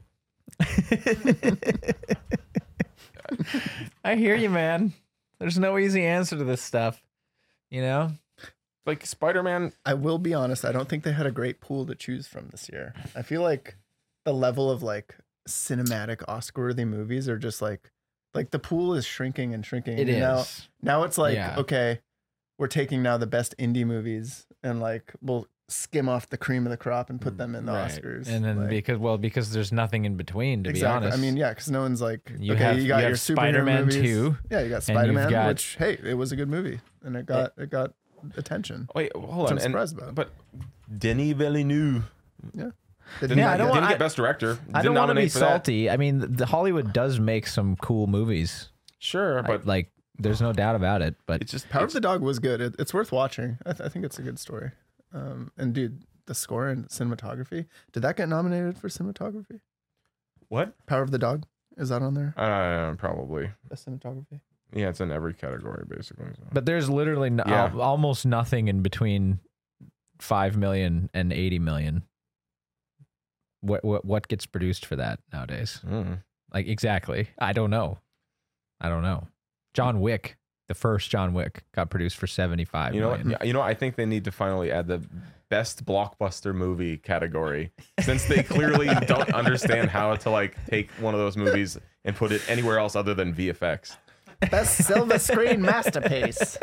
I hear you, man. There's no easy answer to this stuff. You know? Like Spider-Man. I will be honest. I don't think they had a great pool to choose from this year. I feel like the level of like cinematic Oscar-worthy movies are just like the pool is shrinking and shrinking. It And is. Now it's like, Yeah. okay, we're taking now the best indie movies and like we'll skim off the cream of the crop and put them in the Right. Oscars. And then like, because there's nothing in between, to be exactly. honest. I mean, yeah, because no one's like, You okay, have- you got you your have superhero Spider-Man movies. 2, Yeah, you got and you've Spider-Man, got- which hey, it was a good movie and it got attention. Wait, hold Which on. I'm surprised about. But Denis Villeneuve Didn't Yeah, I that don't get- want- didn't get Best Director. I Didn't don't want to be nominate for that. salty. I mean, the Hollywood does make some cool movies. Sure, but Like, there's no doubt about it. But it's just Power of it's- the Dog was good. It's worth watching. I think it's a good story. And dude, the score and cinematography. Did that get nominated for cinematography? what? Power of the Dog, is that on there? Probably. The cinematography. Yeah, it's in every category basically. So. But there's literally Yeah. almost nothing in between 5 million and 80 million. What gets produced for that nowadays? Mm. Like, exactly. I don't know. John Wick, the first John Wick, got produced for 75 You know million. what? You know, I think they need to finally add the best blockbuster movie category since they clearly don't understand how to like take one of those movies and put it anywhere else other than VFX. Best silver screen masterpiece.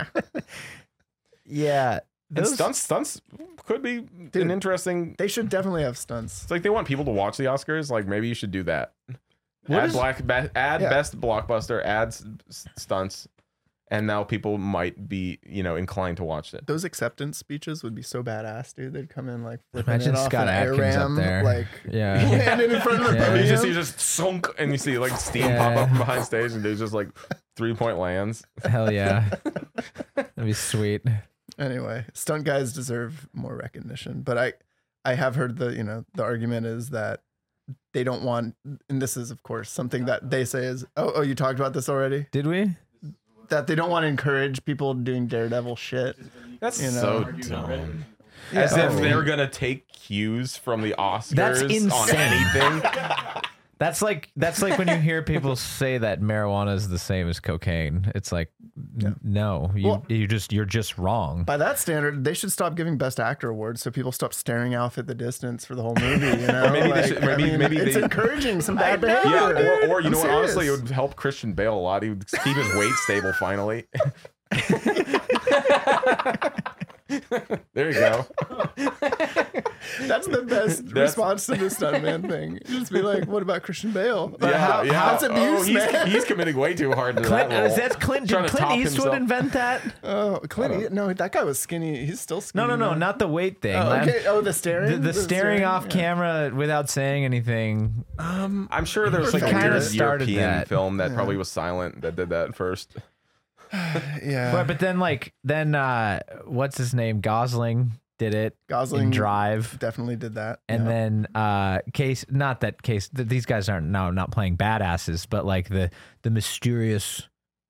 Yeah. And stunts could be Dude. an interesting. They should definitely have stunts. It's like they want people to watch the Oscars. Like maybe you should do that. What Add is- add Yeah. best blockbuster, add stunts, and now people might be inclined to watch it. Those acceptance speeches would be so badass, dude. They'd come in like flipping Imagine it off Scott an air Adkins up ram, there. like Yeah. landing in front of the Yeah. podium. You just sunk, and you see like steam Yeah. pop up from behind stage, and there's just like 3-point lands. Hell yeah. That'd be sweet. Anyway, stunt guys deserve more recognition, but I have heard the argument is that they don't want, and this is of course something that they say is oh you talked about this already, Did we? that they don't want to encourage people doing daredevil shit. That's You so know. dumb. Yeah. As if Oh. they're gonna take cues from the Oscars That's on insane. anything. That's like when you hear people say that marijuana is the same as cocaine. It's like, no, Well- you're just wrong. By that standard, they should stop giving Best Actor awards so people stop staring off at the distance for the whole movie. You know, Maybe they should- maybe it's they- encouraging some bad know. behavior. Yeah, or you I'm know what? Honestly, it serious. would help Christian Bale a lot. He would keep his weight stable finally. There you go. That's the best That's- response to the stuntman thing. Just be like, what about Christian Bale? Yeah, yeah. How's abuse, Oh, he's committing way too hard to Clint, that role. is that Clint? Trying Did to Clint top Eastwood himself. invent that? Oh, Clint. No, that guy was skinny. He's still skinny. No, now. not the weight thing. Oh, man. okay. Oh, the staring. The staring off yeah. camera without saying anything. I'm sure there's like a Kinda weird started European that. film that probably was silent that did that first. Yeah. But then what's his name? Gosling did it Gosling in Drive. definitely did that. And yeah. then Case, not that Case, these guys aren't now not playing badasses, but like the mysterious,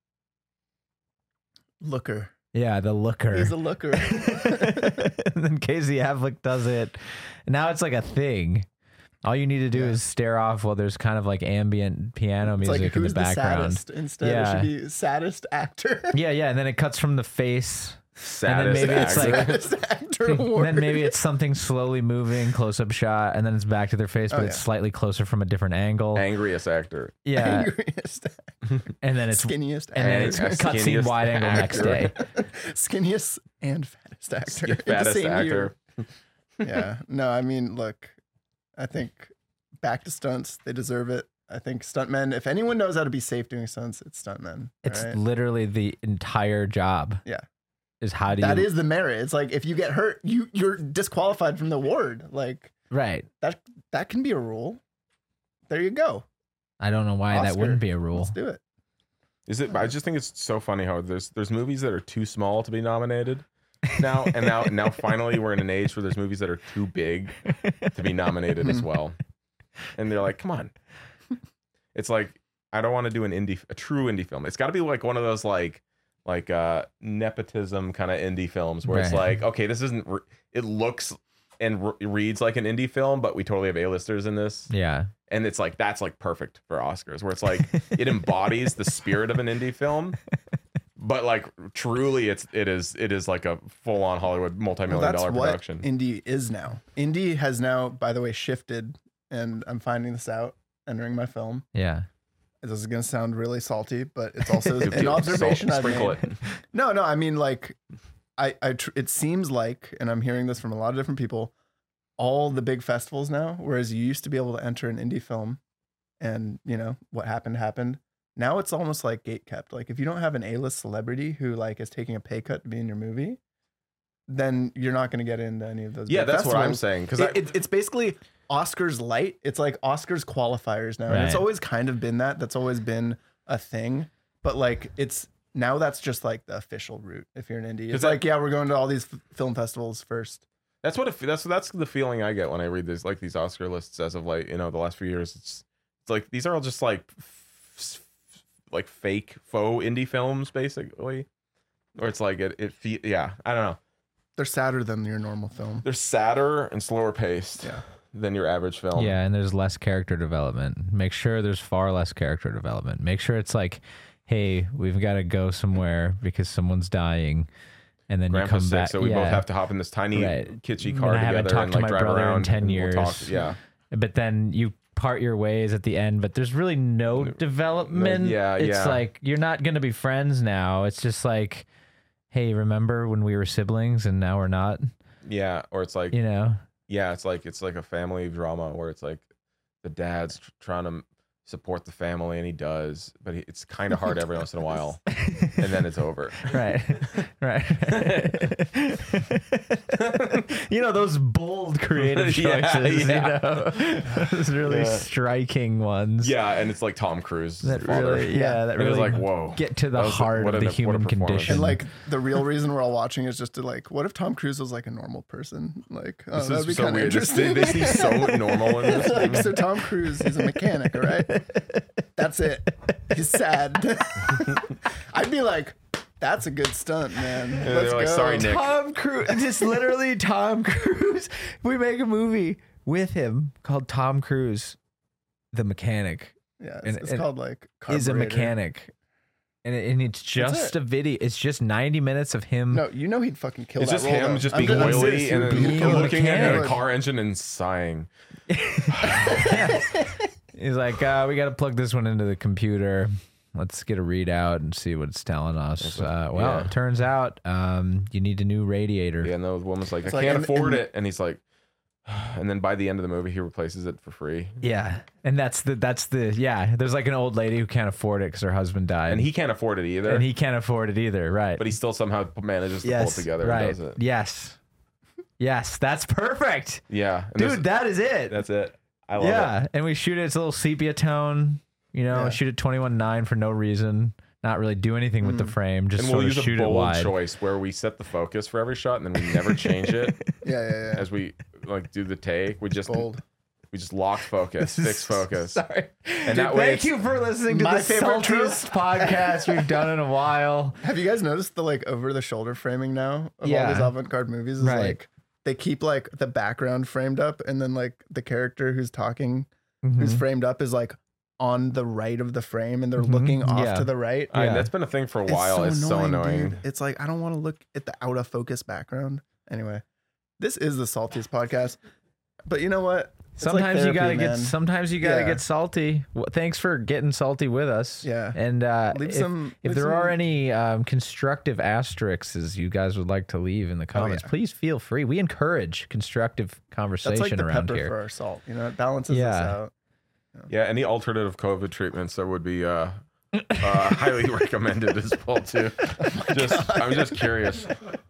Looker. yeah, the looker. He's a looker. And then Casey Affleck does it. And now it's like a thing. All you need to do Yeah. is stare off while there's kind of like ambient piano It's music like, in the who's background. saddest instead? Yeah. It should be saddest actor. Yeah, and then it cuts from the face. Saddest maybe it's actor. like- Saddest actor award. Then maybe it's something slowly moving, close-up shot, and then it's back to their face, but Oh, it's yeah. slightly closer from a different angle. Angriest actor. Yeah, Angriest, and then it's skinniest, and then it's Ang- cutscene skinniest wide angle next day. actor. skinniest and fattest actor. in the Fattest same actor. year. Yeah. No, I mean, look, I think back to stunts. They deserve it. I think stuntmen, if anyone knows how to be safe doing stunts, it's stuntmen. It's right? literally the entire job. Yeah. Is how do That you is the merit. It's like if you get hurt, you're disqualified from the award. Like right? that can be a rule. There you go. I don't know why that Oscar. wouldn't be a rule. Let's do it. Is it? I just think it's so funny how there's movies that are too small to be nominated now, and now finally we're in an age where there's movies that are too big to be nominated as well, and they're like, come on. It's like I don't want to do a true indie film. It's got to be like one of those like nepotism kind of indie films where it's Right. like, okay, this isn't. It looks and reads like an indie film, but we totally have A-listers in this. Yeah, And it's like that's like perfect for Oscars, where it's like it embodies the spirit of an indie film, but like truly it is like a full on Hollywood multi-million dollar what production. indie is now. Indie has now, by the way, shifted, and I'm finding this out entering my film. yeah. This is going to sound really salty, but it's also Dude, an observation I've sprinkle made. it. No, I mean, like, it seems like, and I'm hearing this from a lot of different people, all the big festivals now, whereas you used to be able to enter an indie film and, you know, what happened. Now it's almost like gate kept. Like, if you don't have an A-list celebrity who, like, is taking a pay cut to be in your movie, then you're not going to get into any of those Yeah, big that's what I'm festivals. saying. Because It's basically Oscars light. It's like Oscars qualifiers now. And it's Right. always kind of been that. That's always been a thing. But like now that's just like the official route if you're an indie. It's like, yeah, we're going to all these film festivals first. that's the feeling I get when I read these Oscar lists as of like, you know, the last few years. It's like these are all just like fake faux indie films basically, or it's like yeah, I don't know. They're sadder than your normal film. They're sadder and slower paced Yeah. than your average film. Yeah, and there's less character development. Make sure there's far less character development. Make sure it's like, hey, we've got to go somewhere because someone's dying, and then Grandpa's you come sick, back. so we both have to hop in this tiny Right. kitschy And car I haven't together talked and to like my drive brother in around 10 and we'll years. talk. Yeah. But then you part your ways at the end, but there's really no development. Yeah, it's yeah. like you're not gonna be friends now. It's just like, hey, remember when we were siblings and now we're not? Yeah, or it's like You know? yeah, it's like a family drama where it's like the dad's trying to support the family and he does, but it's kind of hard every once in a while, and then it's over. Right. Right. You know, those bold creative choices, Yeah, you yeah. know, those really Yeah. striking ones. Yeah, and it's like Tom Cruise, That father. really, yeah, that And it's really like whoa. get to the That was- heart what of a- the what a human performance. condition. And like the real reason we're all watching is just to like, what if Tom Cruise was like a normal person? Like, oh, This that'd be is so kind of weird. interesting. They seem so normal in this. Like, so Tom Cruise, he's a mechanic, all right? That's it. He's sad. I'd be like, that's a good stunt, man. they're Let's like, go. sorry, Nick. Tom Cruise, just literally Tom Cruise. We make a movie with him called Tom Cruise, the mechanic, Yeah, And- it's and called like is a Carburetor. mechanic, and it's just it. a video. It's just 90 minutes of him. No, you know he'd fucking kill It's that just role, him though. just I'm being I'm oily serious, and he would then kill it. looking at mechanic. a car engine and sighing. He's like, we got to plug this one into the computer. Let's get a readout and see what it's telling us. Well, yeah. it turns out you need a new radiator. Yeah, and the woman's like, It's I like can't in- afford in- it, and he's like, and then by the end of the movie, he replaces it for free, Yeah, and that's the yeah. There's like an old lady who can't afford it because her husband died, and he can't afford it either. and he can't afford it either. Right, but he still somehow manages to pull it together right. and does it. Yes, that's perfect, Yeah, and dude. That is it. that's it. I love it. Yeah, and we shoot it. It's a little sepia tone. You know, Yeah. shoot it 21:9 for no reason. Not really do anything with the frame. Just And sort we'll of use shoot a it bold wide. choice where we set the focus for every shot, and then we never change it Yeah. as we like do the take. We just Bold. lock focus, fix focus. Sorry. And that way, Thank you for listening to My the favorite trope. saltiest podcast we've done in a while. Have you guys noticed the like over the shoulder framing now of Yeah. all these avant-garde movies is Right. like they keep like the background framed up, and then like the character who's talking, who's Mhm. framed up, is like on the right of the frame, and they're Mhm. looking off Yeah. to the right. Yeah. That's been a thing for a while. It's so annoying. dude. It's like I don't want to look at the out of focus background. Anyway, this is the saltiest podcast. But you know what? It's like Sometimes you therapy, gotta man. get. Sometimes you gotta Yeah. get salty. Well, thanks for getting salty with us. Yeah. And Leave if, some. if leave there some- are any constructive asterisks you guys would like to leave in the comments, yeah. please feel free. We encourage constructive conversation that's like the around pepper here. for our salt. You know, it balances Yeah. us out. Yeah, any alternative COVID treatments that would be highly recommended as well too. I'm just curious.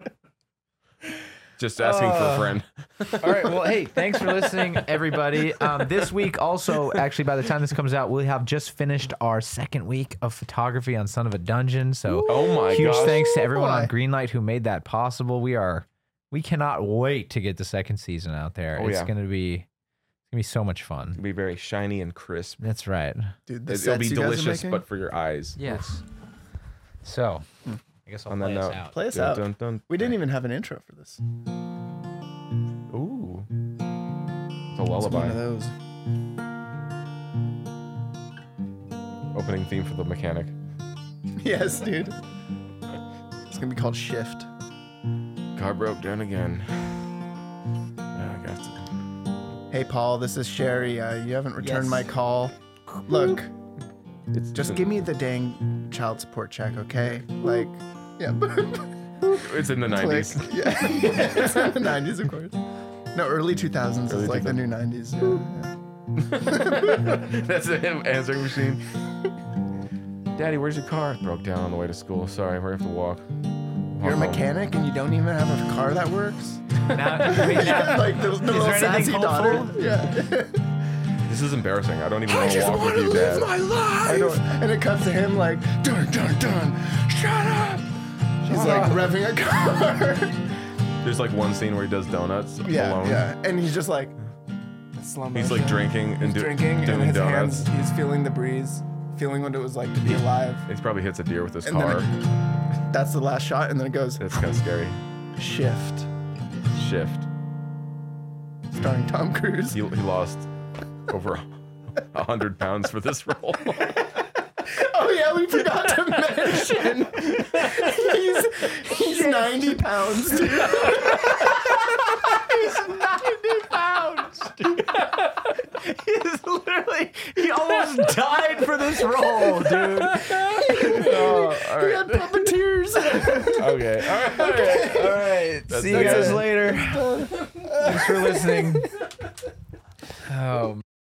Just asking for a friend. All right. Well, hey, thanks for listening, everybody. This week, also, actually, by the time this comes out, we'll have just finished our second week of photography on Son of a Dungeon. So, Oh my huge gosh. thanks to everyone on boy. Greenlight who made that possible. We cannot wait to get the second season out there. Oh, It's yeah. gonna be so much fun. It'll be very shiny and crisp. That's right. Dude, the It'll be sets you guys are delicious, making? but for your eyes. Yes. So, I guess I'll On that play us note, out. Play us Dun, out. dun, dun. We didn't even have an intro for this. Ooh. It's a It's lullaby. one of those. Opening theme for the mechanic. Yes, dude. It's gonna be called Shift. Car broke down again. I got to. Hey, Paul, this is Sherry. You haven't returned Yes. my call. Look, It's just give me the dang child support check, okay? Like, yeah. It's in the 90s. Click. Yeah. It's in the 90s, of course. No, early 2000s Early is like the new 90s. Yeah, That's a him answering machine. Daddy, where's your car? Broke down on the way to school. Sorry, we have to walk. yeah. You're a mechanic and you don't even have a car that works? Now, I mean, now- Like the little there anything sassy daughter. hopeful? Yeah. This is embarrassing. I don't even want to walk with you, Dad. life. And it cuts to him like, dun, dun, dun, shut up. She's like revving a car. There's like one scene where he does donuts Yeah, alone. yeah. And he's just like, slow He's like motion. drinking and He's drinking, doing and his donuts. hands, he's feeling the breeze, feeling what it was like to be alive. He probably hits a deer with his And then car. That's the last shot, and then it goes, That's kind of scary. Shift, Shift. starring Tom Cruise. He lost over 100 pounds for this role. Oh yeah, we forgot to mention. he's 90 pounds, dude. He's 90 pounds. He's literally, he almost died for this role, dude. He had puppeteers. Okay. All right. See you guys later. Thanks for listening. Oh.